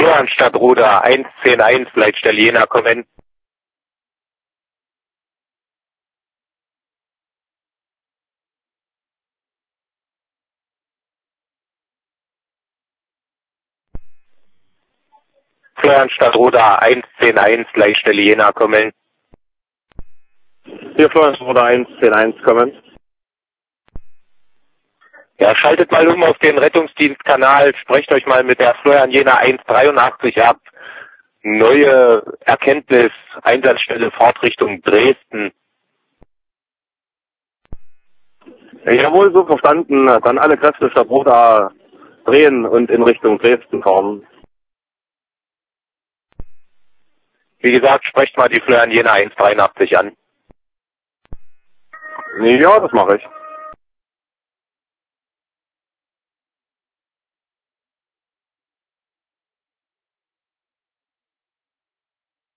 Florian Stadtruder 110-1, Leitstelle Jena, kommen. Florian Stadtruder 110-1, Leitstelle Jena, kommen. Hier Florian Stadtruder 110-1, kommen. Ja, schaltet mal um auf den Rettungsdienstkanal, sprecht euch mal mit der Florian Jena 183 ab. Neue Erkenntnis, Einsatzstelle Fahrtrichtung Dresden. Jawohl, so verstanden. Dann alle Kräfte Stadtruder drehen und in Richtung Dresden fahren. Wie gesagt, sprecht mal die Florian Jena 183 an. Ja, das mache ich.